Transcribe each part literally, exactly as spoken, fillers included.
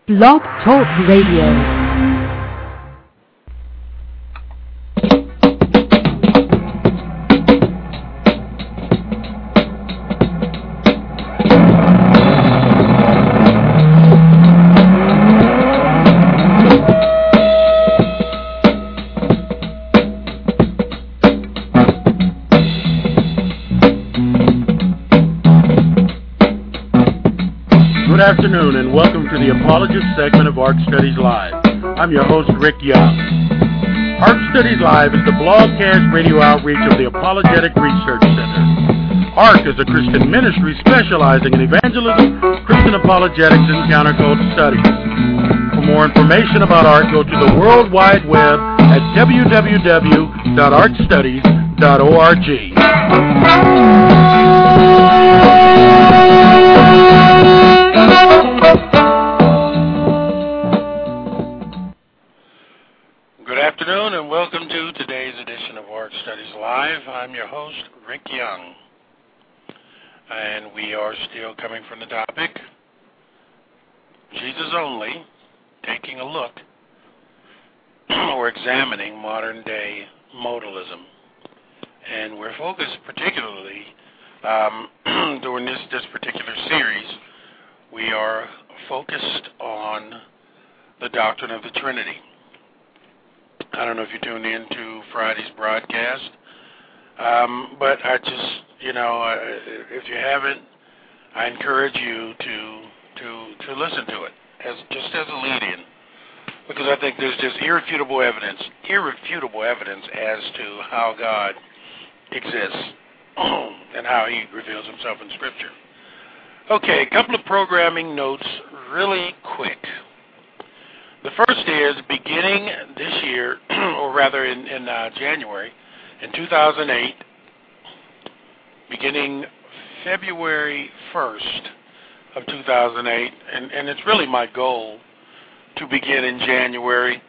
Blog Talk Radio. Good afternoon and welcome to the Apologist segment of Ark Studies Live. I'm your host, Rick Young. Ark Studies Live is the blogcast radio outreach of the Apologetic Research Center. Ark is a Christian ministry specializing in evangelism, Christian apologetics, and counterculture studies. For more information about Ark, go to the World Wide Web at w w w dot ark studies dot org. Good afternoon and welcome to today's edition of Ark Studies Live. I'm your host, Rick Young. And we are still coming from the topic, Jesus Only, taking a look or examining modern day modalism. And we're focused particularly um, during this, this particular series, we are focused on the doctrine of the Trinity. I don't know if you tuned in to Friday's broadcast, um, but I just, you know, uh, if you haven't, I encourage you to to to listen to it as just as a lead-in, because I think there's just irrefutable evidence, irrefutable evidence as to how God exists and how He reveals Himself in Scripture. Okay, a couple of programming notes, really quick. The first is beginning this year, or rather in, in uh, January, in two thousand eight, beginning February first of two thousand eight, and, and it's really my goal to begin in January.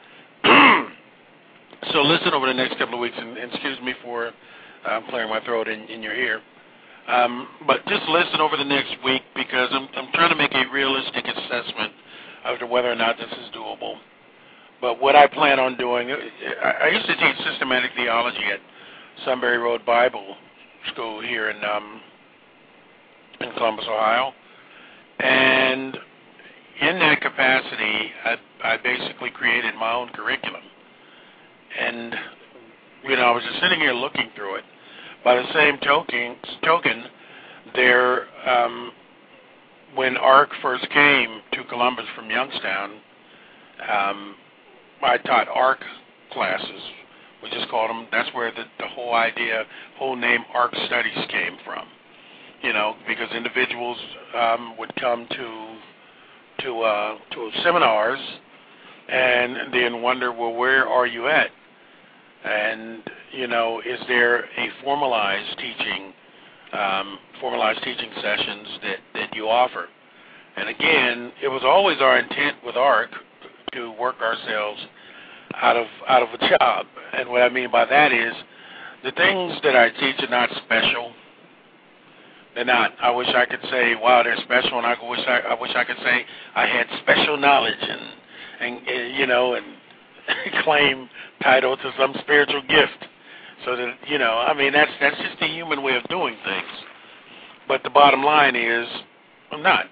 So listen over the next couple of weeks, and, and excuse me for uh, clearing my throat in, in your ear. Um, but just listen over the next week, because I'm, I'm trying to make a realistic assessment as to whether or not this is doable. But what I plan on doing, I, I used to teach systematic theology at Sunbury Road Bible School here in um, in Columbus, Ohio, and in that capacity, I, I basically created my own curriculum. And you know, I was just sitting here looking through it. By the same token, token, there. Um, When Ark first came to Columbus from Youngstown, um, I taught Ark classes. We just called them. That's where the, the whole idea, whole name Ark Studies came from. You know, because individuals um, would come to to uh, to seminars and then wonder, well, where are you at? And you know, is there a formalized teaching? Um, formalized teaching sessions that, that you offer. And again, it was always our intent with Ark to work ourselves out of out of a job. And what I mean by that is the things that I teach are not special. They're not. I wish I could say, wow, they're special, and I wish I, I wish I could say I had special knowledge and, and, and you know, and claim title to some spiritual gift. So that, you know, I mean, that's that's just the human way of doing things. But the bottom line is, I'm not.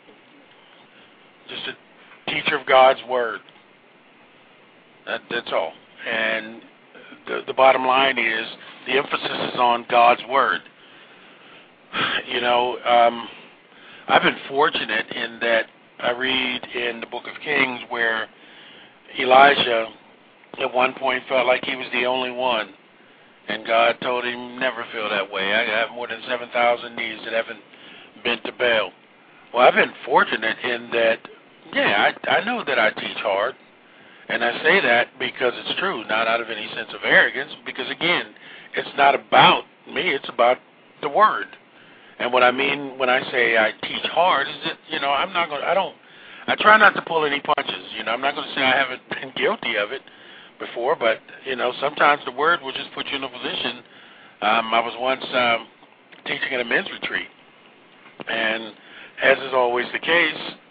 Just a teacher of God's Word. That, that's all. And the, the bottom line is, the emphasis is on God's Word. You know, um, I've been fortunate in that I read in the Book of Kings where Elijah at one point felt like he was the only one. And God told him, never feel that way. I have more than seven thousand knees that haven't bent to Baal. Well, I've been fortunate in that, yeah, I, I know that I teach hard. And I say that because it's true, not out of any sense of arrogance, because, again, it's not about me. It's about the Word. And what I mean when I say I teach hard is that, you know, I'm not going to, I don't, I try not to pull any punches. You know, I'm not going to say I haven't been guilty of it before, but, you know, sometimes the Word will just put you in a position. Um, I was once um, teaching at a men's retreat, and as is always the case,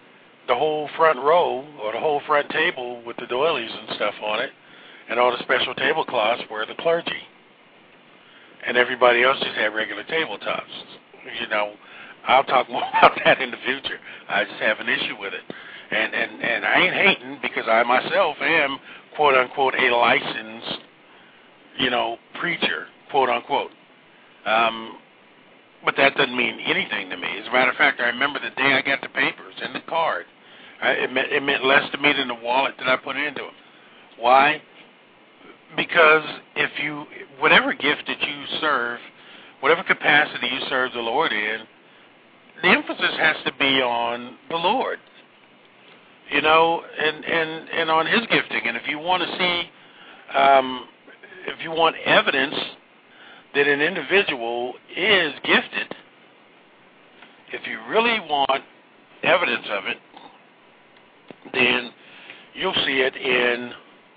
the whole front row or the whole front table with the doilies and stuff on it and all the special tablecloths were the clergy. And everybody else just had regular tabletops. You know, I'll talk more about that in the future. I just have an issue with it. And, and, and I ain't hating because I myself am, quote, unquote, a licensed, you know, preacher, quote, unquote. Um, but that doesn't mean anything to me. As a matter of fact, I remember the day I got the papers and the card. I, it, meant, it meant less to me than the wallet that I put into them. Why? Because if you, whatever gift that you serve, whatever capacity you serve the Lord in, the emphasis has to be on the Lord, you know, and, and, and on His gifting. And if you want to see, um, if you want evidence that an individual is gifted, if you really want evidence of it, then you'll see it in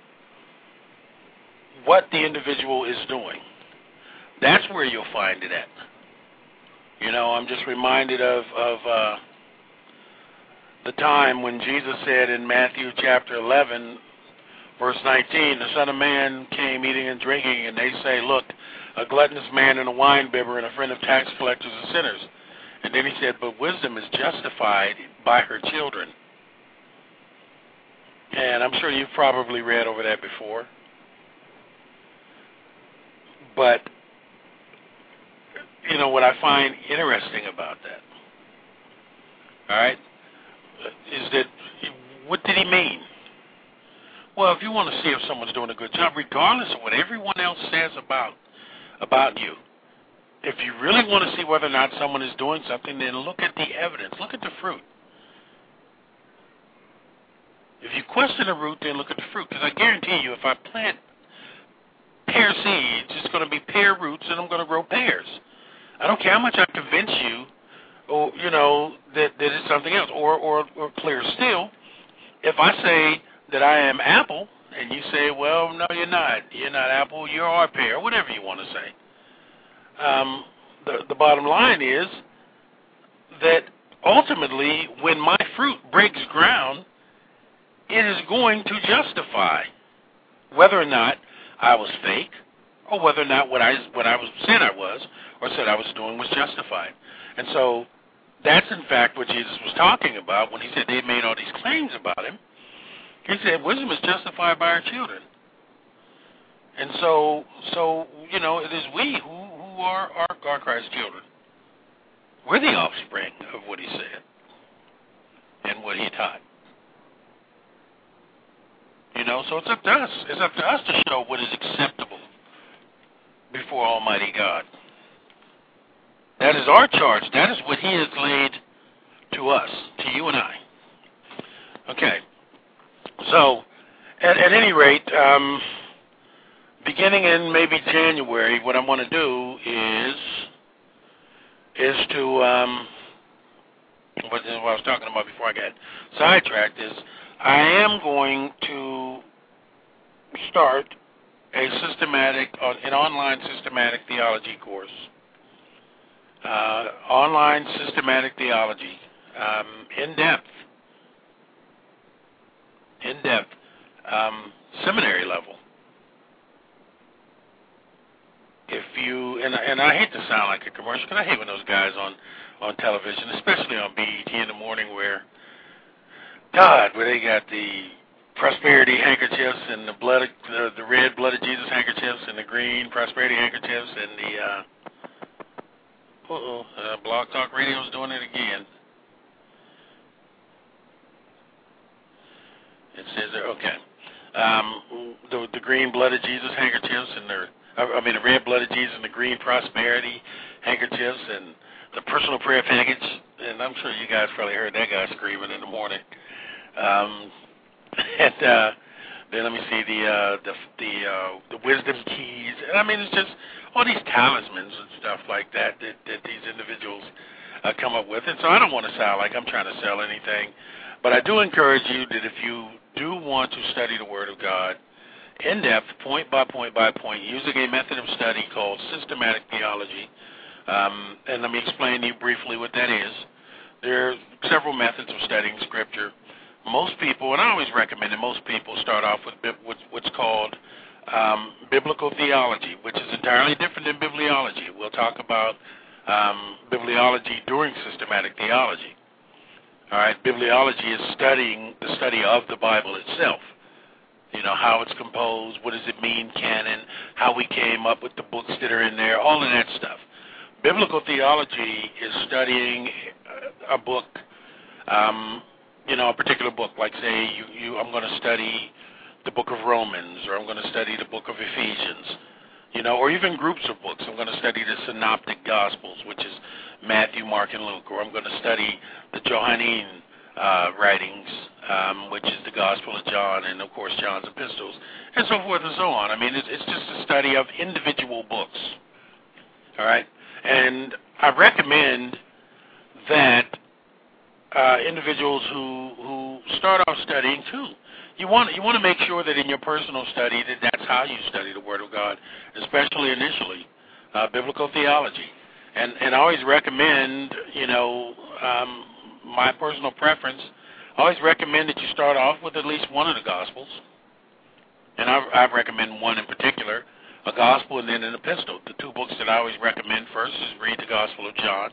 what the individual is doing. That's where you'll find it at. You know, I'm just reminded of, of uh, the time when Jesus said in Matthew chapter eleven, verse nineteen, the Son of Man came eating and drinking, and they say, look, a gluttonous man and a winebibber and a friend of tax collectors and sinners. And then he said, but wisdom is justified by her children. And I'm sure you've probably read over that before. But you know, what I find interesting about that, all right, is that what did he mean? Well, if you want to see if someone's doing a good job, regardless of what everyone else says about about you, if you really want to see whether or not someone is doing something, then look at the evidence. Look at the fruit. If you question the root, then look at the fruit. Because I guarantee you, if I plant pear seeds, it's going to be pear roots, and I'm going to grow pears. I don't care how much I convince you, or you know, that, that it's something else. Or, or, or clear still, if I say that I am apple, and you say, well, no, you're not. You're not apple. You are pear, whatever you want to say. Um, the, the bottom line is that ultimately, when my fruit breaks ground, it is going to justify whether or not I was fake, or whether or not what I what I was said I was, or said I was doing was justified. And so that's in fact what Jesus was talking about when he said they made all these claims about him. He said wisdom is justified by our children. And so, so you know, it is we who, who are, are, are Christ's children. We're the offspring of what he said and what he taught. You know, so it's up to us. It's up to us to show what is acceptable before Almighty God. That is our charge. That is what he has laid to us, to you and I. Okay. So, at, at any rate, um, beginning in maybe January, what I want to do is is to, um, what, what I was talking about before I got sidetracked, is I am going to start a systematic, an online systematic theology course. Uh, online systematic theology, um, in depth, in depth, um, seminary level. If you and and I hate to sound like a commercial, because I hate when those guys on on television, especially on B E T in the morning, where God, where they got the prosperity handkerchiefs and the blood, of, the, the red blood of Jesus handkerchiefs and the green prosperity handkerchiefs and the uh, uh-oh, uh, Blog Talk Radio's doing it again. It says there, okay. Um, the, the green blood of Jesus handkerchiefs and their, I mean, the red blood of Jesus and the green prosperity handkerchiefs and the personal prayer package. And I'm sure you guys probably heard that guy screaming in the morning. Um, and uh, then let me see the uh, the the, uh, the wisdom keys. And I mean, it's just all these talismans and stuff like that that, that these individuals uh, come up with. And so I don't want to sound like I'm trying to sell anything, but I do encourage you that if you do want to study the Word of God in depth, point by point by point, using a method of study called systematic theology, um, and let me explain to you briefly what that is. There are several methods of studying Scripture. most people, and I always recommend that most people start off with what's called um, biblical theology, which is entirely different than bibliology. We'll talk about um, bibliology during systematic theology. All right, bibliology is studying the study of the Bible itself. You know, how it's composed, what does it mean, canon, how we came up with the books that are in there, all of that stuff. Biblical theology is studying a book, um, you know, a particular book. Like, say, you, you, I'm going to study the book of Romans, or I'm going to study the book of Ephesians, you know, or even groups of books. I'm going to study the Synoptic Gospels, which is Matthew, Mark, and Luke, or I'm going to study the Johannine uh, writings, um, which is the Gospel of John, and, of course, John's epistles, and so forth and so on. I mean, it's, it's just a study of individual books, all right? And I recommend that uh, individuals who, who start off studying, too, you want, you want to make sure that in your personal study that that's how you study the Word of God, especially initially, uh, biblical theology. And, and I always recommend, you know, um, my personal preference, I always recommend that you start off with at least one of the Gospels. And I, I recommend one in particular, a Gospel and then an epistle. The two books that I always recommend first is read the Gospel of John.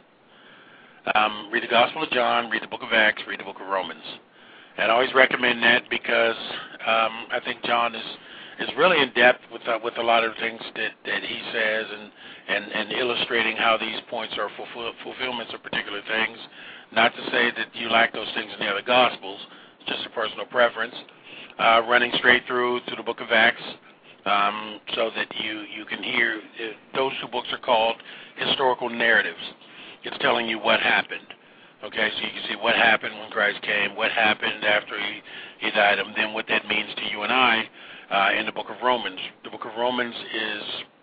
Um, read the Gospel of John, read the book of Acts, read the book of Romans. And I always recommend that because um, I think John is is really in depth with uh, with a lot of things that, that he says and, and, and illustrating how these points are fulfill, fulfillments of particular things. Not to say that you lack those things in the other Gospels, it's just a personal preference. Uh, running straight through to the book of Acts um, so that you, you can hear, uh, those two books are called historical narratives. It's telling you what happened. Okay, so you can see what happened when Christ came, what happened after he, he died, and then what that means to you and I uh, in the book of Romans. The book of Romans is,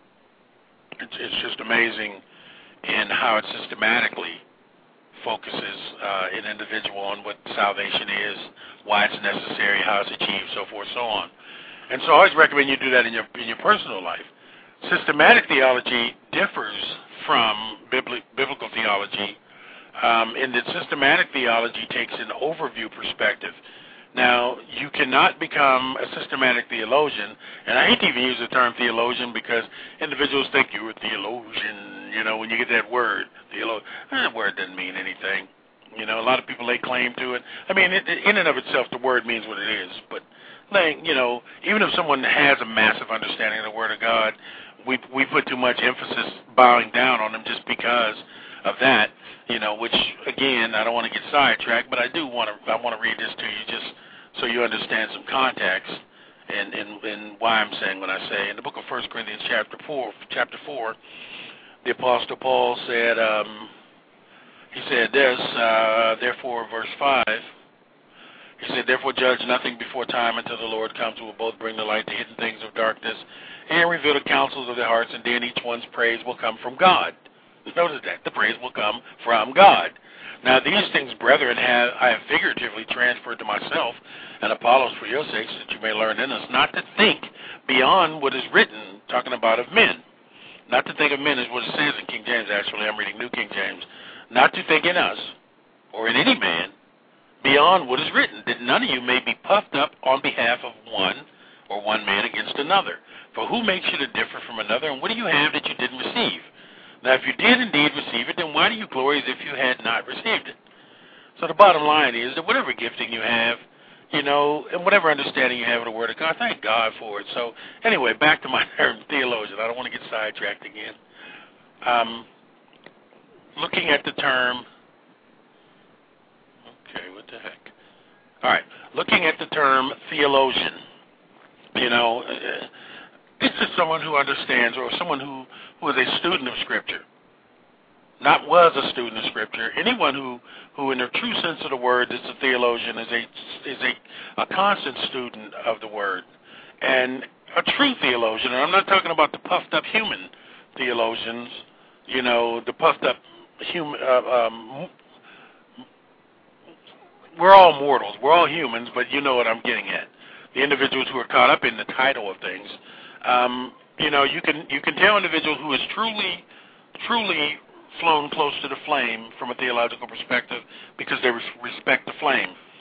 it's, it's just amazing in how it systematically focuses uh, an individual on what salvation is, why it's necessary, how it's achieved, so forth, so on. And so I always recommend you do that in your in your personal life. Systematic theology differs from bibli- biblical theology um, in that systematic theology takes an overview perspective. Now, you cannot become a systematic theologian, and I hate to even use the term theologian because individuals think you're a theologian, you know, when you get that word. Theolo- that word doesn't mean anything. You know, a lot of people lay claim to it. I mean, it, in and of itself, the word means what it is, but, like, you know, even if someone has a massive understanding of the Word of God, we we put too much emphasis bowing down on them just because of that, you know, which, again, I don't want to get sidetracked, but I do want to I want to read this to you just so you understand some context and, and, and why I'm saying what I say. In the book of First Corinthians chapter four, chapter four, the Apostle Paul said, um, he said this, uh, therefore, verse five, he said, therefore judge nothing before time until the Lord comes, who will both bring the light to hidden things of darkness and reveal the counsels of their hearts, and then each one's praise will come from God. Notice that. The praise will come from God. Now, these things, brethren, have I have figuratively transferred to myself and Apollos for your sakes, that you may learn in us not to think beyond what is written, talking about of men. Not to think of men is what it says in King James, actually. I'm reading New King James. Not to think in us, or in any man, beyond what is written, that none of you may be puffed up on behalf of one, or one man against another. For who makes you to differ from another, and what do you have that you didn't receive? Now, if you did indeed receive it, then why do you glory as if you had not received it? So the bottom line is that whatever gifting you have, you know, and whatever understanding you have of the Word of God, thank God for it. So anyway, back to my term, theologian. I don't want to get sidetracked again. Um, looking at the term, okay, what the heck? All right, looking at the term theologian, you know, uh, this is someone who understands, or someone who, who is a student of Scripture. Not was a student of Scripture. Anyone who, who in the true sense of the word, is a theologian, is a is a, a constant student of the Word. And a true theologian, and I'm not talking about the puffed up human theologians, you know, the puffed up human, uh, um, we're all mortals, we're all humans, but you know what I'm getting at. The individuals who are caught up in the title of things. Um, you know, you can you can tell an individual who is truly, truly flown close to the flame from a theological perspective because they res- respect the flame.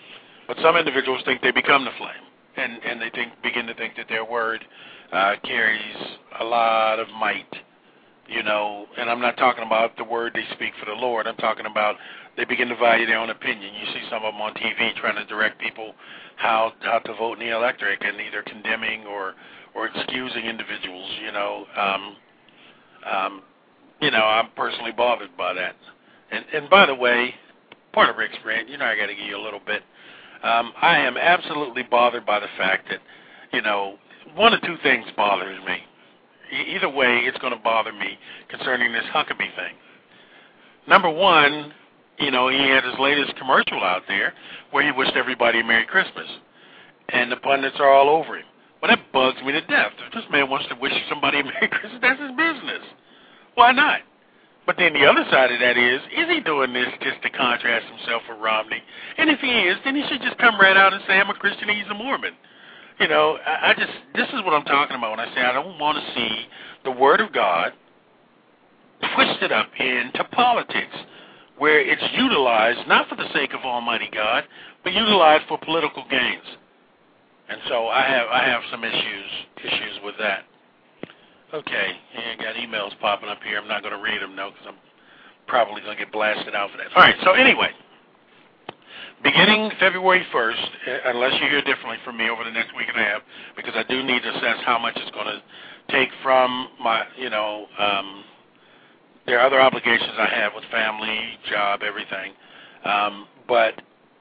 But some individuals think they become the flame, and, and they think begin to think that their word uh, carries a lot of might, you know. And I'm not talking about the word they speak for the Lord. I'm talking about they begin to value their own opinion. You see some of them on T V trying to direct people how how to vote in the electorate, and either condemning or or excusing individuals, you know. Um, um, you know, I'm personally bothered by that. And, and by the way, part of Rick's rant, you know, I got to give you a little bit. Um, I am absolutely bothered by the fact that, you know, one of two things bothers me. E- either way, it's going to bother me concerning this Huckabee thing. Number one, you know, he had his latest commercial out there where he wished everybody a Merry Christmas. And the pundits are all over him. Well, that bugs me to death. If this man wants to wish somebody a Merry Christmas, that's his business. Why not? But then the other side of that is, is he doing this just to contrast himself with Romney? And if he is, then he should just come right out and say, I'm a Christian, he's a Mormon. You know, I, I just, this is what I'm talking about when I say I don't want to see the Word of God twisted up into politics, where it's utilized not for the sake of Almighty God, but utilized for political gains. And so I have I have some issues issues with that. Okay, I got emails popping up here. I'm not going to read them, though, because I'm probably going to get blasted out for that. All right, so anyway, beginning February first, unless you hear differently from me over the next week and a half, because I do need to assess how much it's going to take from my, you know, um, there are other obligations I have with family, job, everything. Um, but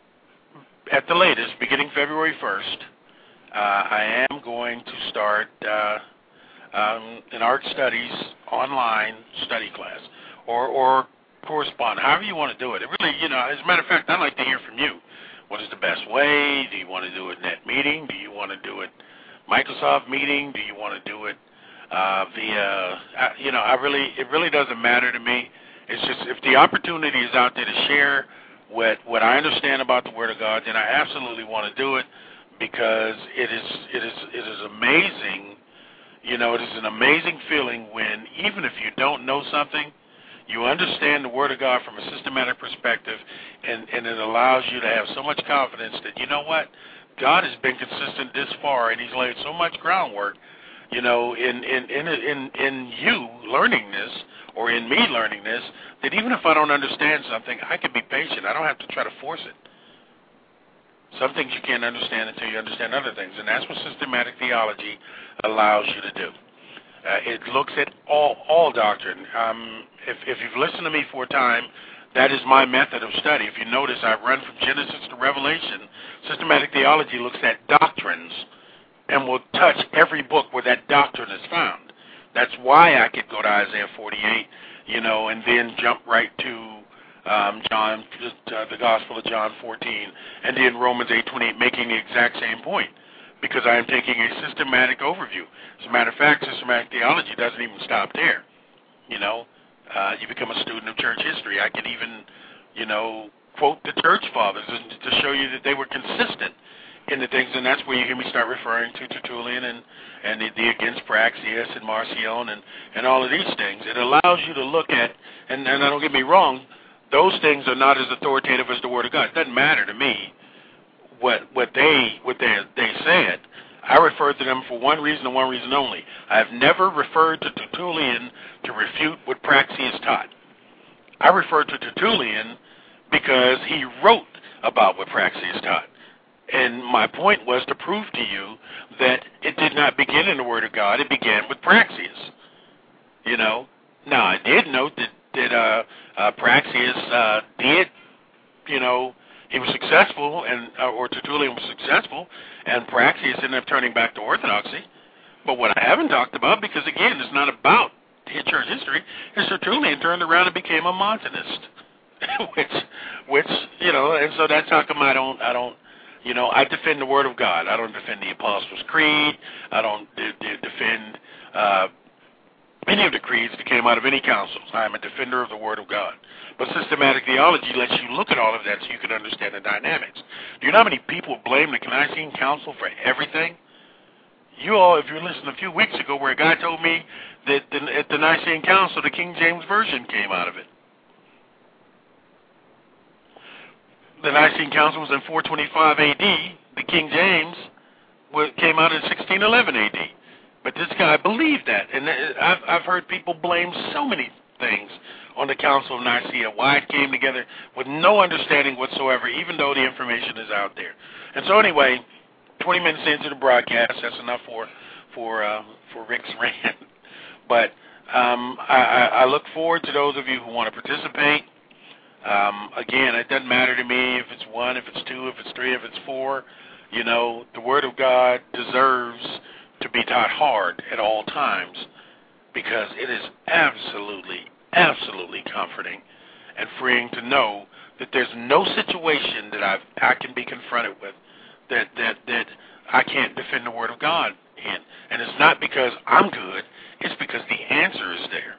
at the latest, beginning February first, uh, I am going to start uh, um, an art studies online study class, or, or correspond, however you want to do it. It really, you know, as a matter of fact, I'd like to hear from you. What is the best way? Do you want to do it net meeting? Do you want to do it Microsoft meeting? Do you want to do it uh, via, uh, you know, I really, it really doesn't matter to me. It's just if the opportunity is out there to share what what I understand about the Word of God, then I absolutely want to do it, because it is it is it is amazing. You know, it is an amazing feeling when, even if you don't know something, you understand the Word of God from a systematic perspective, and, and it allows you to have so much confidence that, you know what, God has been consistent this far, and he's laid so much groundwork, you know, in, in, in, in, in you learning this, or in me learning this, that even if I don't understand something, I can be patient. I don't have to try to force it. Some things you can't understand until you understand other things, and that's what systematic theology allows you to do. Uh, it looks at all all doctrine. Um, if, if you've listened to me for a time, that is my method of study. If you notice, I run from Genesis to Revelation. Systematic theology looks at doctrines and will touch every book where that doctrine is found. That's why I could go to Isaiah forty-eight, you know, and then jump right to Um, John, uh, the Gospel of John fourteen, and then Romans eight twenty-eight, making the exact same point, because I am taking a systematic overview. As a matter of fact, systematic theology doesn't even stop there. You know, uh, you become a student of church history. I could even, you know, quote the church fathers to show you that they were consistent in the things, and that's where you hear me start referring to Tertullian and, and the, the against Praxeas and Marcion and, and all of these things. It allows you to look at, and, and don't get me wrong, those things are not as authoritative as the Word of God. It doesn't matter to me what what they what they they said. I refer to them for one reason and one reason only. I have never referred to Tertullian to refute what Praxeas taught. I refer to Tertullian because he wrote about what Praxeas taught. And my point was to prove to you that it did not begin in the Word of God. It began with Praxeas. You know. Now, I did note that that uh, uh, Praxeas uh, did, you know, he was successful, and uh, or Tertullian was successful, and Praxeas ended up turning back to Orthodoxy. But what I haven't talked about, because again, it's not about church history, is Tertullian turned around and became a Montanist, which, which, you know, and so that's how come I don't, I don't, you know, I defend the Word of God. I don't defend the Apostles' Creed. I don't de- de- defend. Uh, Any of the creeds that came out of any councils. I am a defender of the Word of God. But systematic theology lets you look at all of that so you can understand the dynamics. Do you know how many people blame the Nicene Council for everything? You all, if you listened a few weeks ago where a guy told me that the, at the Nicene Council, the King James Version came out of it. the Nicene Council was in four twenty-five A D. The King James came out in sixteen eleven A D. But this guy believed that, and I've, I've heard people blame so many things on the Council of Nicaea, why it came together with no understanding whatsoever, even though the information is out there. And so anyway, twenty minutes into the broadcast, that's enough for for uh, for Rick's rant. But um, I, I look forward to those of you who want to participate. Um, again, it doesn't matter to me if it's one, if it's two, if it's three, if it's four. You know, the Word of God deserves to be taught hard at all times because it is absolutely, absolutely comforting and freeing to know that there's no situation that I've, I can be confronted with that, that, that I can't defend the Word of God in. And it's not because I'm good. It's because the answer is there.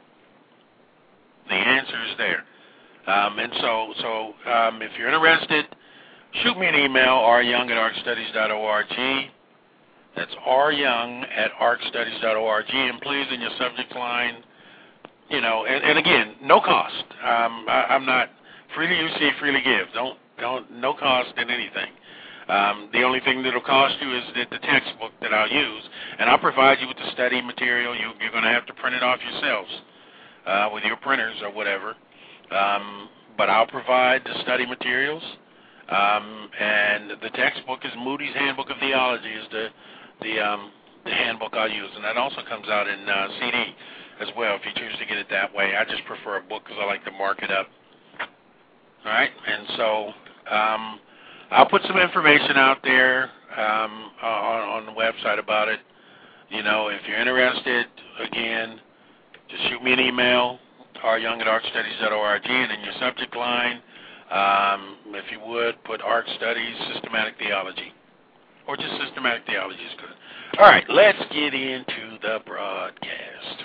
The answer is there. Um, and so, so um, if you're interested, shoot me an email, r young at arc studies dot org. That's r young at arc studies dot org. And please, in your subject line, you know, and, and again, no cost. Um, I, I'm not freely you see, freely give. Don't, don't, no cost in anything. Um, the only thing that will cost you is the, the textbook that I'll use, and I'll provide you with the study material. You, you're going to have to print it off yourselves uh, with your printers or whatever. Um, but I'll provide the study materials, um, and the textbook is Moody's Handbook of Theology is the the, um, the handbook I'll use, and that also comes out in uh, C D as well if you choose to get it that way. I just prefer a book because I like to mark it up. All right, and so um, I'll put some information out there um, on, on the website about it. You know, if you're interested, again, just shoot me an email, r young at arc studies dot org, and in your subject line, um, if you would, put Arc Studies Systematic Theology, or just Systematic Theology is good. All right, let's get into the broadcast.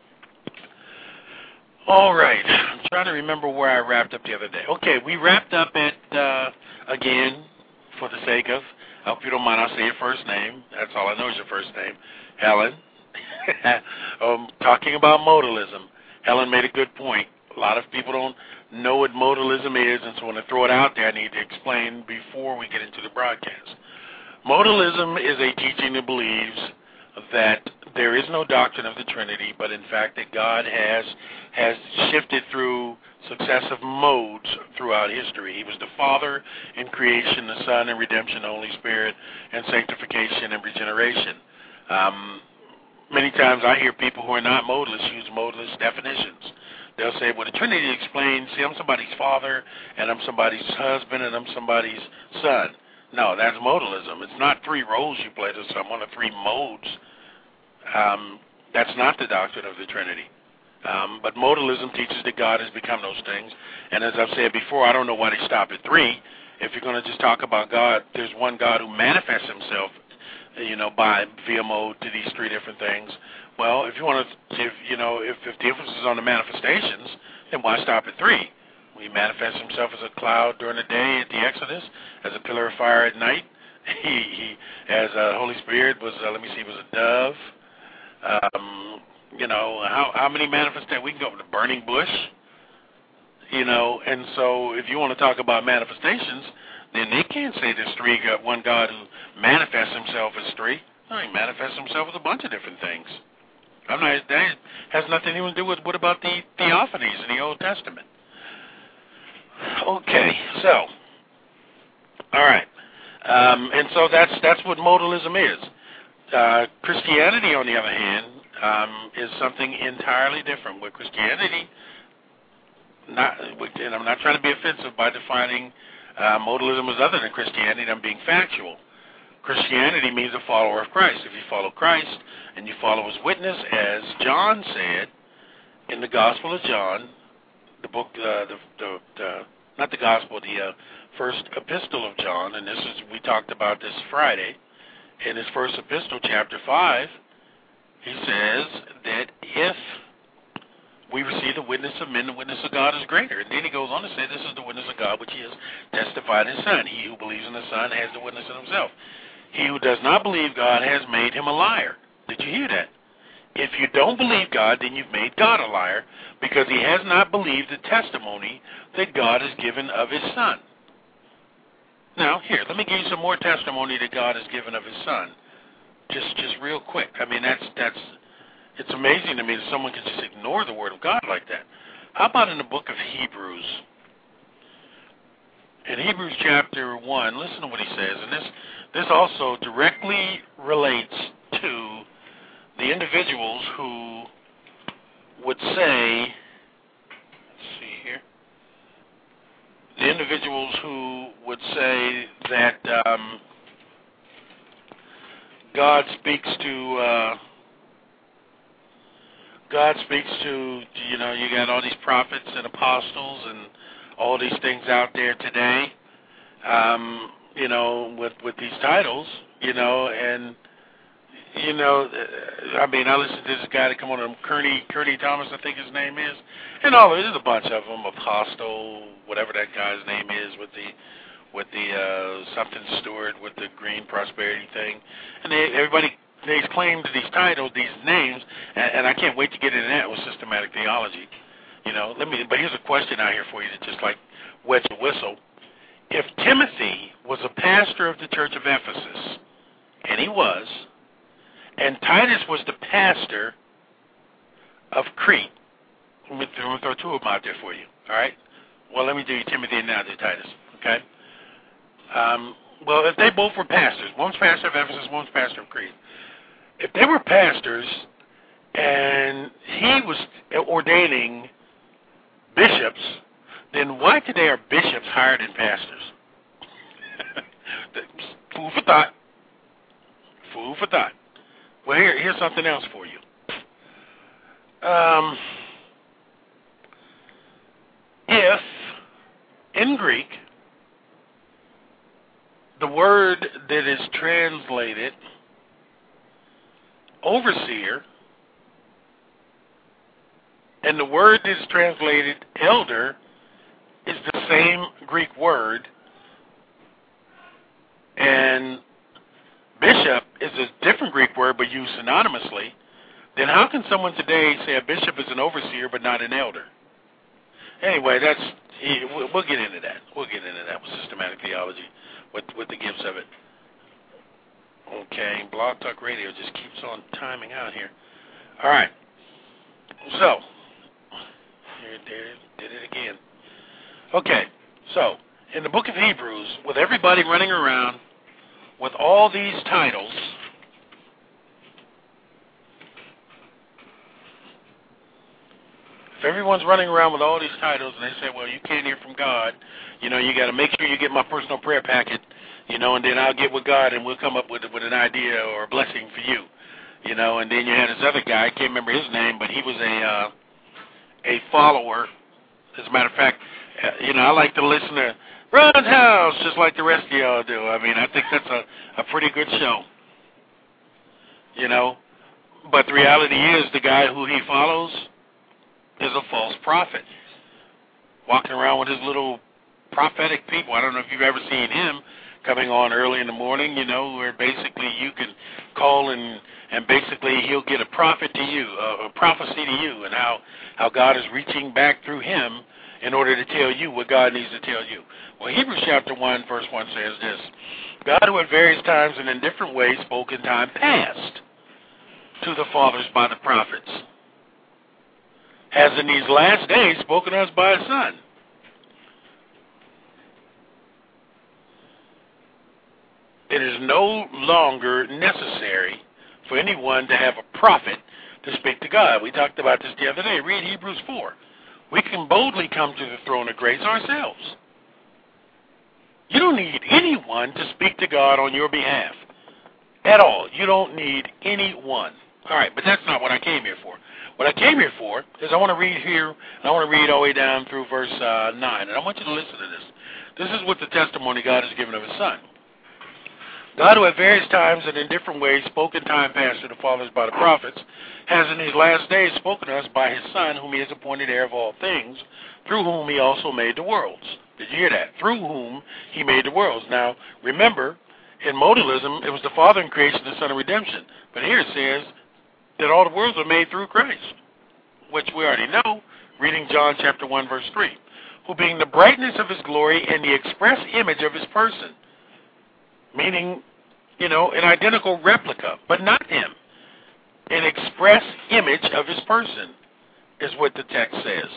All right, I'm trying to remember where I wrapped up the other day. Okay, we wrapped up at, uh, again, for the sake of, I hope you don't mind, I'll say your first name. That's all I know is your first name, Helen. um, talking about modalism. Helen made a good point. A lot of people don't know what modalism is, and so when I throw it out there, I need to explain before we get into the broadcast. Modalism is a teaching that believes that there is no doctrine of the Trinity, but in fact that God has has shifted through successive modes throughout history. He was the Father in creation, the Son in redemption, the Holy Spirit in sanctification and regeneration. Um, many times I hear people who are not modalists use modalist definitions. They'll say, well, the Trinity explains, see, I'm somebody's father, and I'm somebody's husband, and I'm somebody's son. No, that's modalism. It's not three roles you play to someone or three modes. Um, that's not the doctrine of the Trinity. Um, but modalism teaches that God has become those things. And as I've said before, I don't know why they stop at three. If you're going to just talk about God, there's one God who manifests himself, you know, by via mode to these three different things. Well, if you want to, if you know, if, if the emphasis is on the manifestations, then why stop at three? He manifests himself as a cloud during the day at the Exodus, as a pillar of fire at night. He, he as a Holy Spirit was, uh, let me see, was a dove. Um, you know, how how many manifestations? We can go to the burning bush. You know, and so if you want to talk about manifestations, then they can't say there's three God, one God who manifests himself as three. No, he manifests himself as a bunch of different things. I'm not, that has nothing even to do with what about the theophanies in the Old Testament. Okay, so, all right, um, and so that's that's what modalism is. Uh, Christianity, on the other hand, um, is something entirely different. With Christianity, not, and I'm not trying to be offensive by defining uh, modalism as other than Christianity. I'm being factual. Christianity means a follower of Christ. If you follow Christ and you follow his witness, as John said in the Gospel of John, the book, uh, the, the, the not the Gospel, the uh, first epistle of John, and this is we talked about this Friday. In his first epistle, chapter five, he says that if we receive the witness of men, the witness of God is greater. And then he goes on to say, this is the witness of God which he has testified in his Son. He who believes in the Son has the witness in himself. He who does not believe God has made him a liar. Did you hear that? If you don't believe God, then you've made God a liar, because he has not believed the testimony that God has given of his Son. Now, here, let me give you some more testimony that God has given of his son. Just just real quick. I mean, that's, that's it's amazing to me that someone can just ignore the word of God like that. How about in the book of Hebrews? In Hebrews chapter one, listen to what he says, and this this also directly relates to the individuals who would say, let's see here, the individuals who would say that um, God speaks to, uh, God speaks to, you know, you got all these prophets and apostles and all these things out there today, um, you know, with, with these titles, you know, and, you know, I mean, I listened to this guy that come on, Kearney, Kearney Thomas, I think his name is, and all, there's a bunch of them, Apostle, whatever that guy's name is, with the, with the, uh, something Stewart, with the green prosperity thing, and they, everybody, they claim to these titles, these names, and, and I can't wait to get into that with systematic theology. You know, let me, but here's a question out here for you that just like wets the whistle. If Timothy was a pastor of the church of Ephesus, and he was, and Titus was the pastor of Crete, let me, let me throw two of them out there for you, all right? Well, let me do Timothy and now do Titus, okay? Um, well, if they both were pastors, one's pastor of Ephesus, one's pastor of Crete. If they were pastors and he was ordaining bishops, then why today are bishops higher than pastors? Food for thought. Food for thought. Well, here, here's something else for you. Um, if, in Greek, the word that is translated overseer and the word that is translated elder is the same Greek word, and bishop is a different Greek word but used synonymously, then how can someone today say a bishop is an overseer but not an elder? Anyway, that's we'll get into that. We'll get into that with systematic theology, with, with the gifts of it. Okay, Blog Talk Radio just keeps on timing out here. All right, so here, there, did it again. Okay, so in the book of Hebrews, with everybody running around with all these titles, if everyone's running around with all these titles and they say, well, you can't hear from God, you know, you got to make sure you get my personal prayer packet, you know, and then I'll get with God and we'll come up with with an idea or a blessing for you, you know, and then you had this other guy, I can't remember his name, but he was a uh, a follower. As a matter of fact, uh, you know, I like to listen to Ron's House just like the rest of y'all do. I mean, I think that's a, a pretty good show, you know, but the reality is the guy who he follows is a false prophet, walking around with his little prophetic people. I don't know if you've ever seen him coming on early in the morning, you know, where basically you can call and and basically he'll get a prophet to you, a, a prophecy to you, and how, how God is reaching back through him in order to tell you what God needs to tell you. Well, Hebrews chapter one, verse one says this: God, who at various times and in different ways spoke in time past to the fathers by the prophets, has in these last days spoken to us by his Son. It is no longer necessary for anyone to have a prophet to speak to God. We talked about this the other day. Read Hebrews four. We can boldly come to the throne of grace ourselves. You don't need anyone to speak to God on your behalf at all. You don't need anyone. All right, but that's not what I came here for. What I came here for is I want to read here, and I want to read all the way down through verse uh, nine, and I want you to listen to this. This is what the testimony God has given of his Son. God, who at various times and in different ways spoke in time past to the fathers by the prophets, has in these last days spoken to us by his Son, whom he has appointed heir of all things, through whom he also made the worlds. Did you hear that? Through whom he made the worlds. Now, remember, in modalism, it was the Father in creation, the Son in redemption. But here it says that all the worlds are made through Christ, which we already know, reading John chapter one, verse three, who being the brightness of his glory and the express image of his person. meaning, you know, an identical replica, but not him. An express image of his person is what the text says.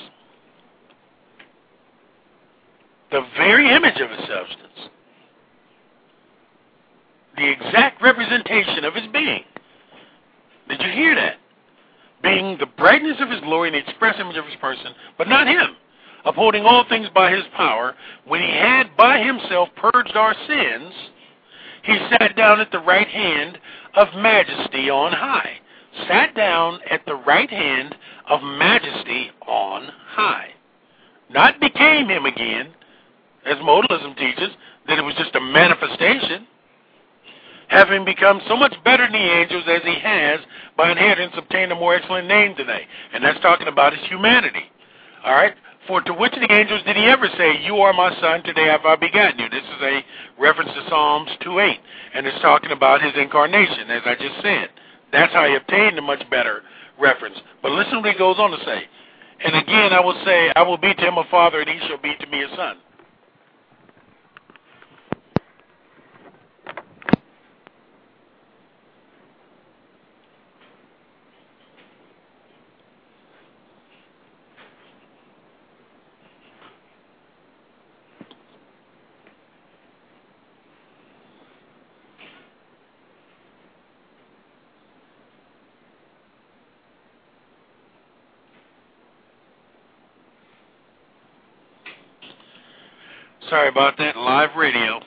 The very image of his substance. The exact representation of his being. Did you hear that? Being the brightness of his glory and the express image of his person, but not him. Upholding all things by his power, when he had by himself purged our sins, he sat down at the right hand of majesty on high. Sat down at the right hand of majesty on high. Not became him again, as modalism teaches, that it was just a manifestation. Having become so much better than the angels as he has, by inheritance obtained a more excellent name than they. And that's talking about his humanity. All right? For to which of the angels did he ever say, you are my son, today have I begotten you? This is a reference to Psalms two eight. And it's talking about his incarnation, as I just said. That's how he obtained a much better reference. But listen to what he goes on to say. And again, I will say, I will be to him a father, and he shall be to me a son. Sorry about that, live radio.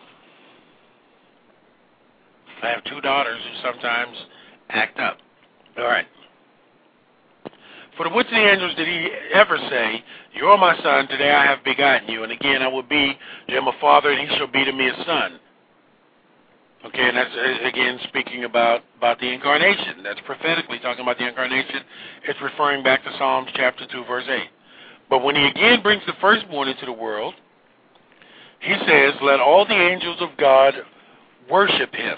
I have two daughters who sometimes act up. All right. For to which of the angels did he ever say, you are my son, today I have begotten you, and again I will be to him a father, and he shall be to me a son. Okay, and that's, again, speaking about, about the incarnation. That's prophetically talking about the incarnation. It's referring back to Psalms chapter two, verse eight. But when he again brings the firstborn into the world, he says, let all the angels of God worship him.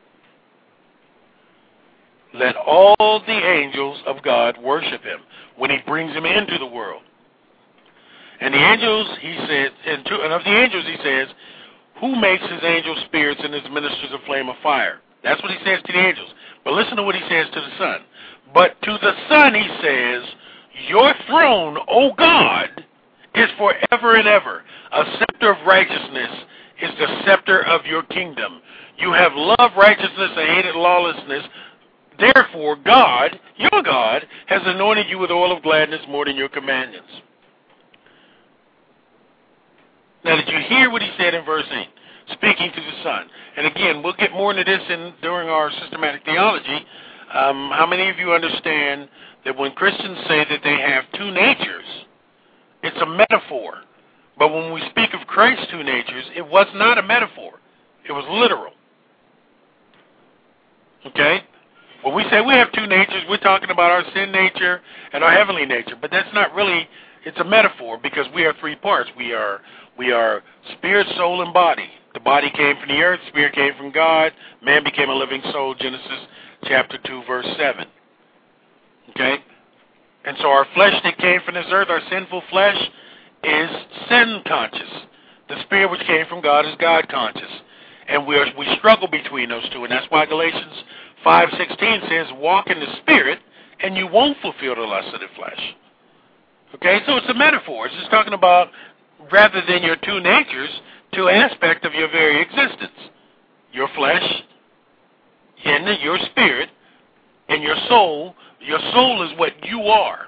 Let all the angels of God worship him when he brings him into the world. And the angels, he said, and, to, and of the angels he says, who makes his angel spirits and his ministers a flame of fire? That's what he says to the angels. But listen to what he says to the Son. But to the Son he says, your throne, O God, is forever and ever. A scepter of righteousness is the scepter of your kingdom. You have loved righteousness and hated lawlessness. Therefore, God, your God, has anointed you with oil of gladness more than your companions. Now, did you hear what he said in verse eight? Speaking to the Son. And again, we'll get more into this in, during our systematic theology. Um, how many of you understand that when Christians say that they have two natures, it's a metaphor. But when we speak of Christ's two natures, it was not a metaphor. It was literal. Okay? When we say we have two natures, we're talking about our sin nature and our heavenly nature. But that's not really, it's a metaphor because we are three parts. We are we are spirit, soul, and body. The body came from the earth, spirit came from God, man became a living soul, Genesis chapter two, verse seven. Okay? And so our flesh that came from this earth, our sinful flesh, is sin conscious. The spirit which came from God is God conscious. And we are, we struggle between those two. And that's why Galatians five sixteen says, walk in the spirit, and you won't fulfill the lust of the flesh. Okay, so it's a metaphor. It's just talking about, rather than your two natures, two aspects of your very existence. Your flesh, and your spirit, and your soul. Your soul is what you are.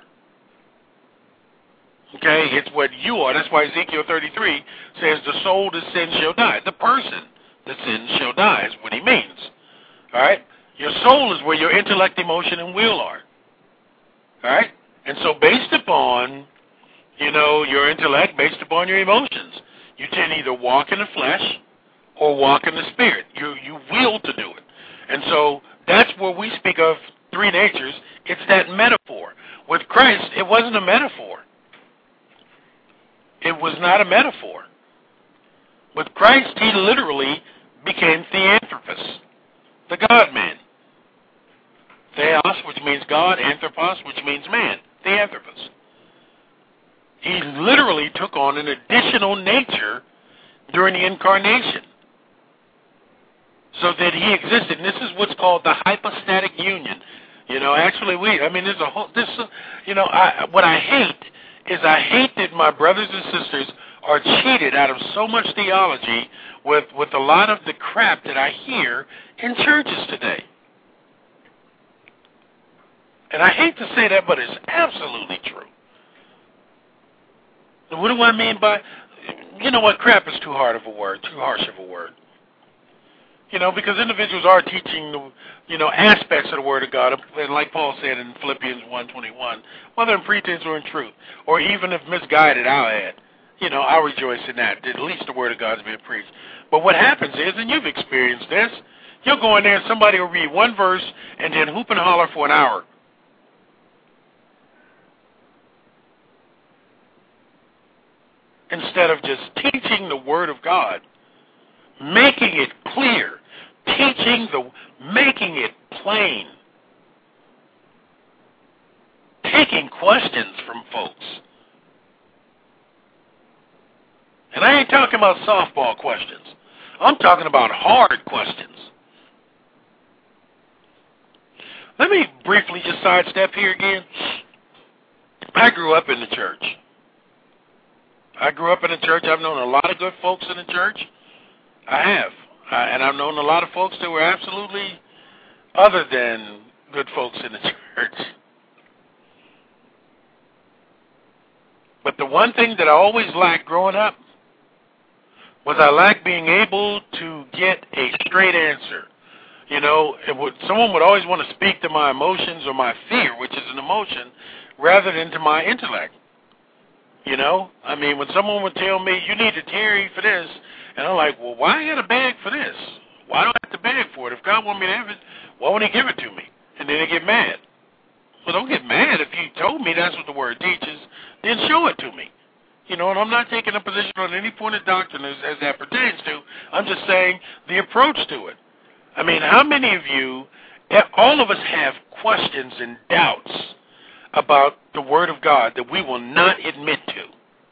Okay, it's what you are. That's why Ezekiel thirty-three says the soul that sins shall die. The person that sins shall die is what he means. All right? Your soul is where your intellect, emotion, and will are. All right? And so based upon, you know, your intellect, based upon your emotions, you can either walk in the flesh or walk in the spirit. You, you will to do it. And so that's where we speak of three natures. It's that metaphor. With Christ, it wasn't a metaphor. It was not a metaphor. With Christ, he literally became Theanthropos, the God-man. Theos, which means God, Anthropos, which means man, Theanthropos. He literally took on an additional nature during the incarnation. so that he existed. And this is what's called the hypostatic union. You know, actually, we, I mean, there's a whole, this, you know, I, what I hate is I hate that my brothers and sisters are cheated out of so much theology with, with a lot of the crap that I hear in churches today. And I hate to say that, but it's absolutely true. And what do I mean by, you know what, crap is too hard of a word, too harsh of a word. You know, because individuals are teaching, the, you know, aspects of the Word of God, and like Paul said in Philippians one twenty-one, whether in pretense or in truth, or even if misguided, I'll add. You know, I'll rejoice in that, that at least the Word of God is being preached. But what happens is, and you've experienced this, you'll go in there and somebody will read one verse and then hoop and holler for an hour. Instead of just teaching the Word of God, making it clear, teaching the, making it plain, taking questions from folks. And I ain't talking about softball questions. I'm talking about hard questions. Let me briefly just sidestep here again. I grew up in the church. I grew up in the church. I've known a lot of good folks in the church. I have. Uh, and I've known a lot of folks that were absolutely other than good folks in the church. But the one thing that I always lacked growing up was I lacked being able to get a straight answer. You know, it would, someone would always want to speak to my emotions or my fear, which is an emotion, rather than to my intellect. You know, I mean, when someone would tell me, you need to tarry for this, and I'm like, well, why I got to beg for this? Why do I have to beg for it? If God want me to have it, why won't he give it to me? And then they get mad. Well, don't get mad if you told me that's what the Word teaches, then show it to me. You know, and I'm not taking a position on any point of doctrine as, as that pertains to. I'm just saying the approach to it. I mean, how many of you, all of us have questions and doubts about the Word of God that we will not admit to?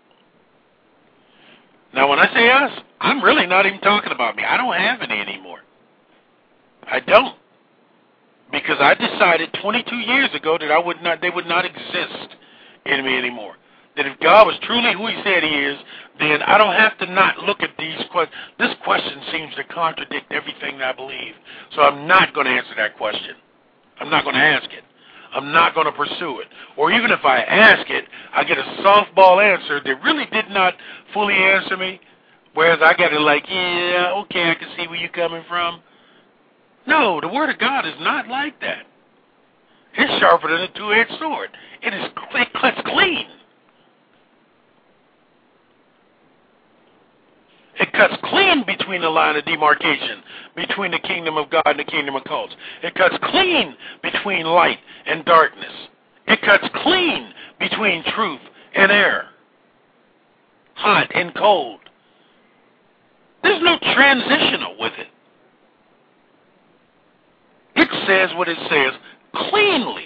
Now, when I say us, I'm really not even talking about me. I don't have any anymore. I don't. Because I decided twenty-two years ago that I would not, they would not exist in me anymore. That if God was truly who he said he is, then I don't have to not look at these questions. This question seems to contradict everything that I believe. So I'm not going to answer that question. I'm not going to ask it. I'm not going to pursue it. Or even if I ask it, I get a softball answer that really did not fully answer me, whereas I got it like, yeah, okay, I can see where you're coming from. No, the Word of God is not like that. It's sharper than a two-edged sword. It is it cuts clean. It cuts clean between the line of demarcation between the kingdom of God and the kingdom of cults. It cuts clean between light and darkness. It cuts clean between truth and error, hot and cold. There's no transitional with it. It says what it says cleanly.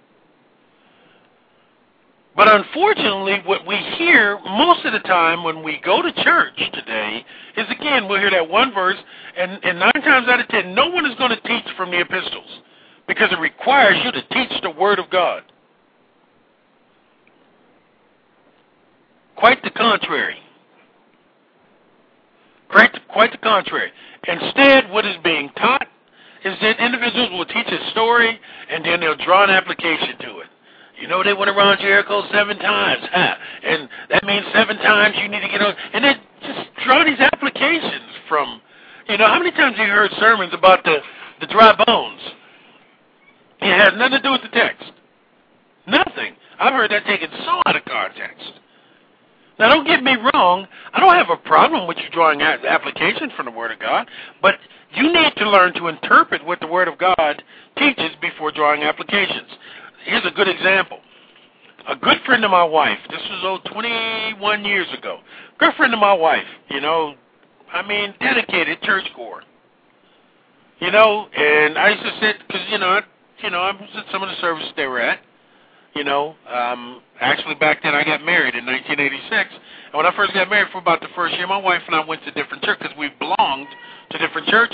But unfortunately, what we hear most of the time when we go to church today is, again, we'll hear that one verse, and, and nine times out of ten, no one is going to teach from the epistles because it requires you to teach the Word of God. Quite the contrary. Quite, quite the contrary. Instead, what is being taught is that individuals will teach a story, and then they'll draw an application to it. You know, they went around Jericho seven times, huh? And that means seven times you need to get on. And they just draw these applications from, you know, how many times have you heard sermons about the, the dry bones? It has nothing to do with the text. Nothing. I've heard that taken so out of context. Now, don't get me wrong. I don't have a problem with you drawing an application from the Word of God, but you need to learn to interpret what the Word of God teaches before drawing applications. Here's a good example. A good friend of my wife, this was oh, twenty-one years ago, good friend of my wife, you know, I mean, dedicated churchgoer. You know, and I used to sit, because, you know, I, you know, I was at some of the services they were at. You know, um, actually back then I got married in nineteen eighty-six. And when I first got married for about the first year, my wife and I went to different churches because we belonged to different churches.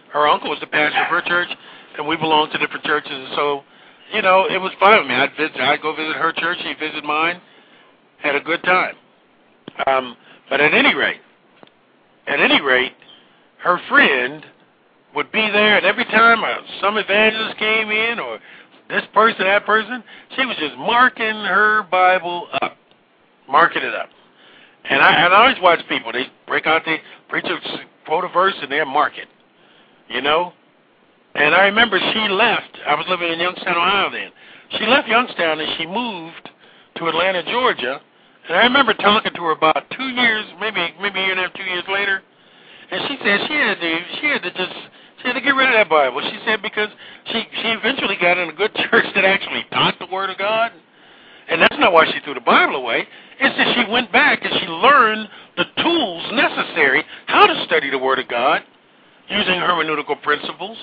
her uncle was the pastor of her church, and we belonged to different churches. And so, you know, it was fine with me. I'd visit, I'd go visit her church, she'd visit mine, had a good time. Um, but at any rate, at any rate, her friend would be there, and every time uh, some evangelist came in, or this person, that person, she was just marking her Bible up, marking it up. And I, and I always watch people. They break out, they preach a quote a verse, and they mark it, you know. And I remember she left. I was living in Youngstown, Ohio then. She left Youngstown, and she moved to Atlanta, Georgia. And I remember talking to her about two years, maybe maybe a year and a half, two years later. And she said she had to, she had to just, she had to get rid of that Bible. She said because she, she eventually got in a good church that actually taught the Word of God. And that's not why she threw the Bible away. It's that she went back and she learned the tools necessary how to study the Word of God using hermeneutical principles,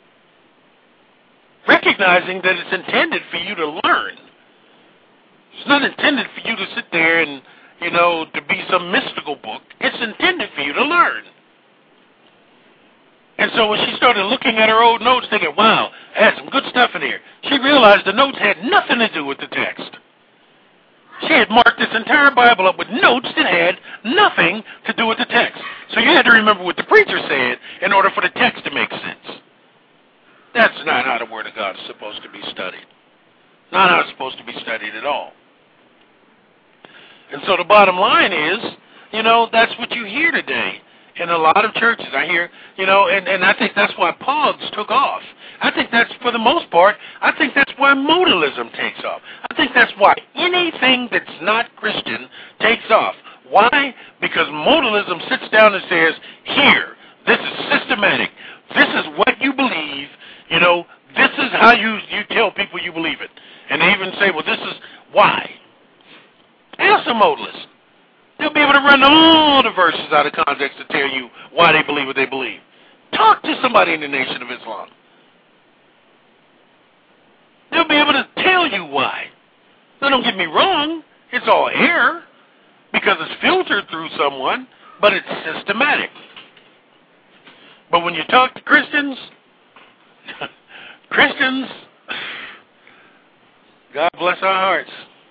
recognizing that it's intended for you to learn. It's not intended for you to sit there and, you know, to be some mystical book. It's intended for you to learn. And so when she started looking at her old notes, thinking, wow, I had some good stuff in here, she realized the notes had nothing to do with the text. She had marked this entire Bible up with notes that had nothing to do with the text. So you had to remember what the preacher said in order for the text to make sense. That's not how the Word of God is supposed to be studied. Not how it's supposed to be studied at all. And so the bottom line is, you know, that's what you hear today in a lot of churches. I hear, you know, and, and I think that's why pogs took off. I think that's, for the most part, I think that's why modalism takes off. I think that's why anything that's not Christian takes off. Why? Because modalism sits down and says, here, this is systematic. This is what you believe. You know, this is how you, you tell people you believe it. And they even say, well, this is why. Ask a modalist. They'll be able to run all the verses out of context to tell you why they believe what they believe. Talk to somebody in the Nation of Islam. They'll be able to tell you why. Now, don't get me wrong. It's all error because it's filtered through someone, but it's systematic. But when you talk to Christians, Christians, God bless our hearts.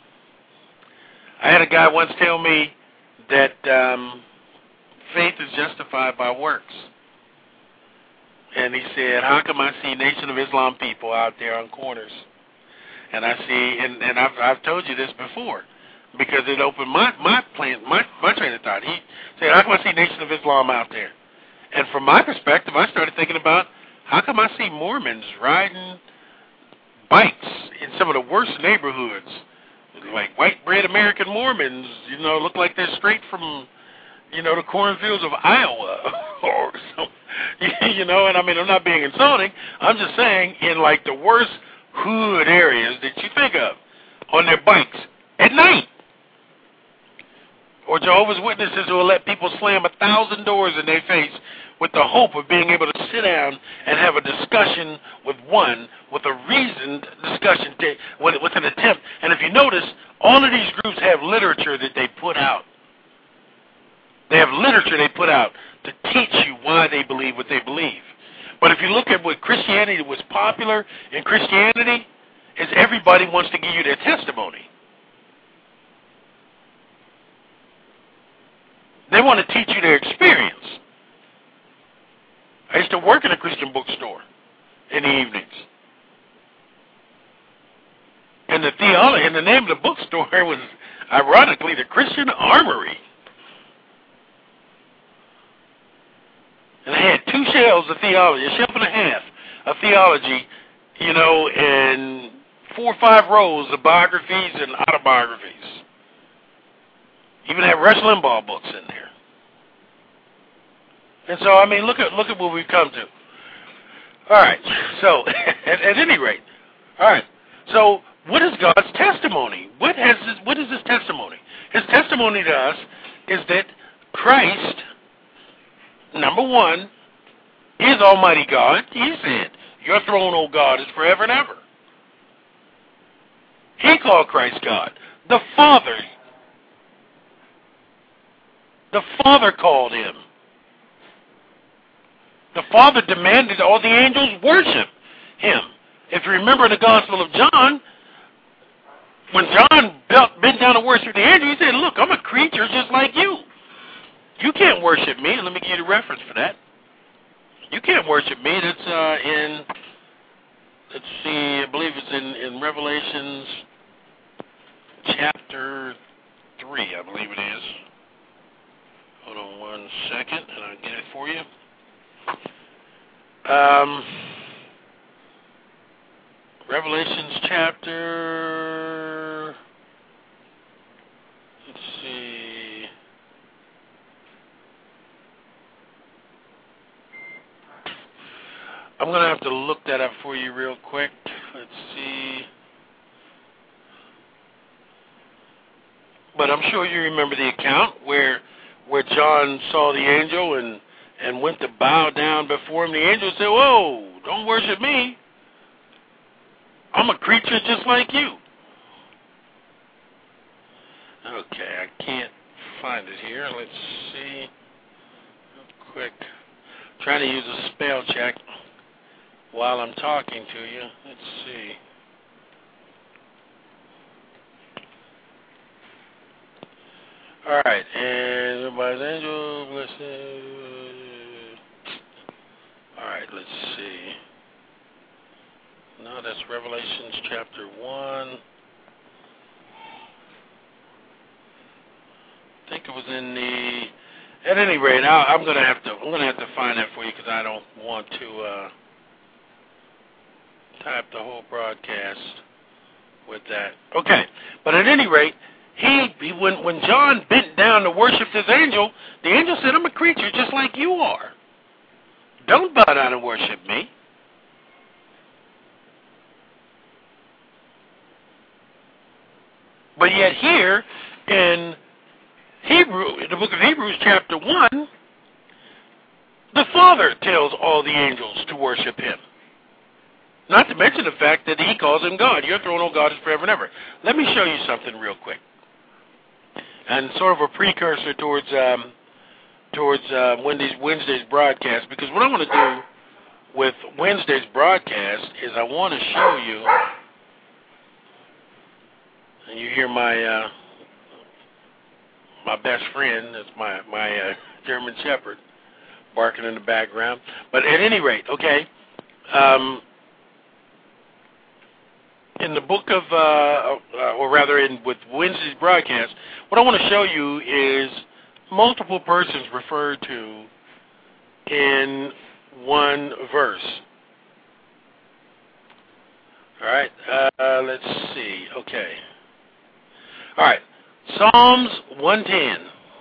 I had a guy once tell me that um, faith is justified by works. And he said, how come I see Nation of Islam people out there on corners? And I see, and, and I've, I've told you this before, because it opened my my plan, my, my train of thought. He said, how come I see Nation of Islam out there? And from my perspective, I started thinking about, how come I see Mormons riding bikes in some of the worst neighborhoods? Like white bread American Mormons, you know, look like they're straight from, you know, the cornfields of Iowa or something, you know, and I mean, I'm not being insulting. I'm just saying in like the worst hood areas that you think of on their bikes at night. Or Jehovah's Witnesses who will let people slam a thousand doors in their face with the hope of being able to sit down and have a discussion with one, with a reasoned discussion, with, with an attempt. And if you notice, all of these groups have literature that they put out. They have literature they put out to teach you why they believe what they believe. But if you look at what Christianity was popular in Christianity, is everybody wants to give you their testimony. They want to teach you their experience. I used to work in a Christian bookstore in the evenings. And the theology, and the name of the bookstore was, ironically, the Christian Armory. And I had two shelves of theology, a shelf and a half of theology, you know, and four or five rows of biographies and autobiographies. Even had Rush Limbaugh books in there. And so, I mean, look at look at what we've come to. All right. So, at, at any rate, all right. So, what is God's testimony? What has his, what is his testimony? His testimony to us is that Christ, number one, is Almighty God. He said, "Your throne, O God, is forever and ever." He called Christ God. The Father. The Father called him. The Father demanded all the angels worship him. If you remember the Gospel of John, when John bent down to worship the angel, he said, look, I'm a creature just like you. You can't worship me. Let me give you the reference for that. You can't worship me. That's uh, in, let's see, I believe it's in, in Revelations chapter three, I believe it is. Hold on one second, and I'll get it for you. Um, Revelations chapter, let's see, I'm going to have to look that up for you real quick. Let's see. But I'm sure you remember the account where where John saw the angel and, and went to bow down before him. The angel said, whoa, don't worship me. I'm a creature just like you. Okay, I can't find it here. Let's see. Real quick. I'm trying to use a spell check while I'm talking to you. Let's see. All right, and everybody's angel, listen. All right, let's see. No, that's Revelations chapter one. I think it was in the. At any rate, I, I'm gonna have to. I'm gonna have to find that for you because I don't want to uh, type the whole broadcast with that. Okay, but at any rate. He, he when when John bent down to worship this angel, the angel said, I'm a creature just like you are. Don't bow down and worship me. But yet here in Hebrew, in the book of Hebrews chapter one, the Father tells all the angels to worship him. Not to mention the fact that he calls him God. Your throne, O God, is forever and ever. Let me show you something real quick. And sort of a precursor towards um, towards uh, Wednesday's, Wednesday's broadcast, because what I want to do with Wednesday's broadcast is I want to show you, and you hear my uh, my best friend, that's my my uh, German Shepherd, barking in the background. But at any rate, okay. Um, In the book of, uh, uh, or rather in with Wednesday's broadcast, what I want to show you is multiple persons referred to in one verse. All right, uh, let's see. Okay. All right, Psalms one ten.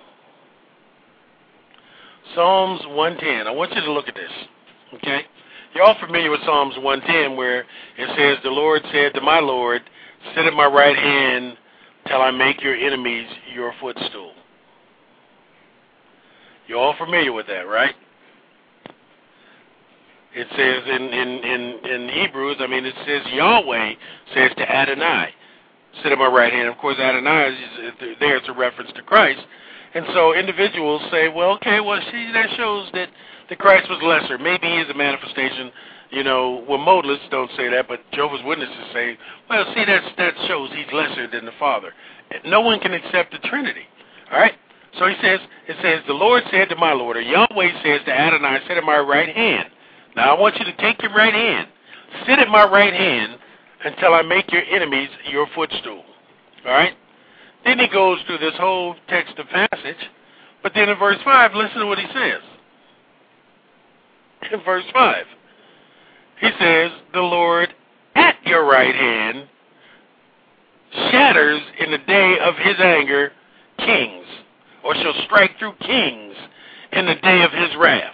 Psalms one ten. I want you to look at this, okay? You're all familiar with Psalms one ten where it says, the Lord said to my Lord, sit at my right hand till I make your enemies your footstool. You're all familiar with that, right? It says in, in, in, in Hebrews, I mean, it says Yahweh says to Adonai, sit at my right hand. Of course, Adonai is there. It's a reference to Christ. And so individuals say, well, okay, well, see, that shows that that Christ was lesser. Maybe he is a manifestation, you know, well, modalists don't say that, but Jehovah's Witnesses say, well, see, that's, that shows he's lesser than the Father. No one can accept the Trinity, all right? So he says, it says, the Lord said to my Lord, or Yahweh says to Adonai, sit at my right hand. Now, I want you to take your right hand, sit at my right hand until I make your enemies your footstool, all right? Then he goes through this whole text of passage, but then in verse five, listen to what he says. In verse five, he says, the Lord at your right hand shatters in the day of his anger kings, or shall strike through kings in the day of his wrath.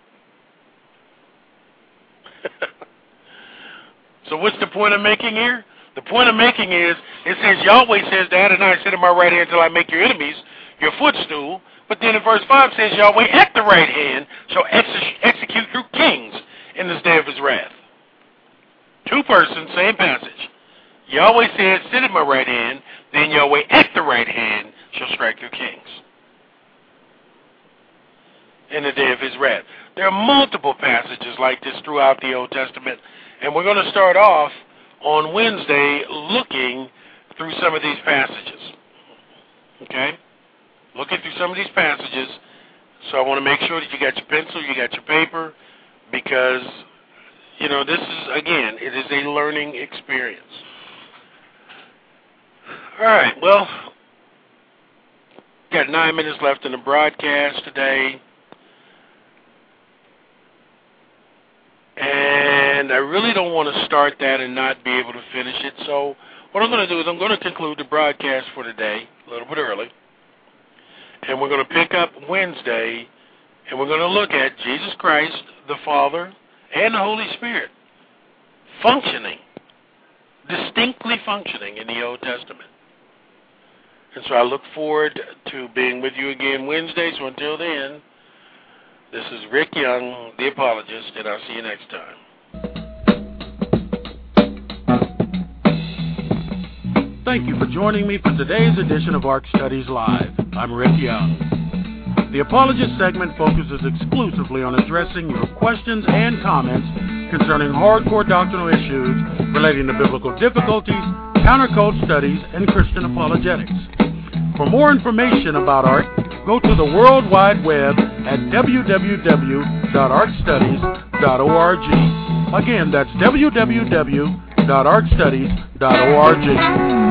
So what's the point I'm making here? The point I'm making is, it says, Yahweh says to Adonai, sit at my right hand until I make your enemies your footstool. But then in verse five says, Yahweh at the right hand shall ex- execute through kings in this day of his wrath. Two persons, same passage. Yahweh says, sit at my right hand, then Yahweh at the right hand shall strike through kings. in the day of his wrath. There are multiple passages like this throughout the Old Testament, and we're going to start off on Wednesday looking through some of these passages. Okay? Looking through some of these passages. So I want to make sure that you got your pencil, you got your paper, because, you know, this is, again, it is a learning experience. All right, well, got nine minutes left in the broadcast today. And I really don't want to start that and not be able to finish it. So what I'm going to do is I'm going to conclude the broadcast for today a little bit early. And we're going to pick up Wednesday, and we're going to look at Jesus Christ, the Father, and the Holy Spirit functioning, distinctly functioning in the Old Testament. And so I look forward to being with you again Wednesday. So until then, this is Rick Young, the apologist, and I'll see you next time. Thank you for joining me for today's edition of Ark Studies Live. I'm Rick Young. The Apologist segment focuses exclusively on addressing your questions and comments concerning hardcore doctrinal issues relating to biblical difficulties, countercult studies, and Christian apologetics. For more information about Ark, go to the World Wide Web at w w w dot ark studies dot org. Again, that's w w w dot ark studies dot org.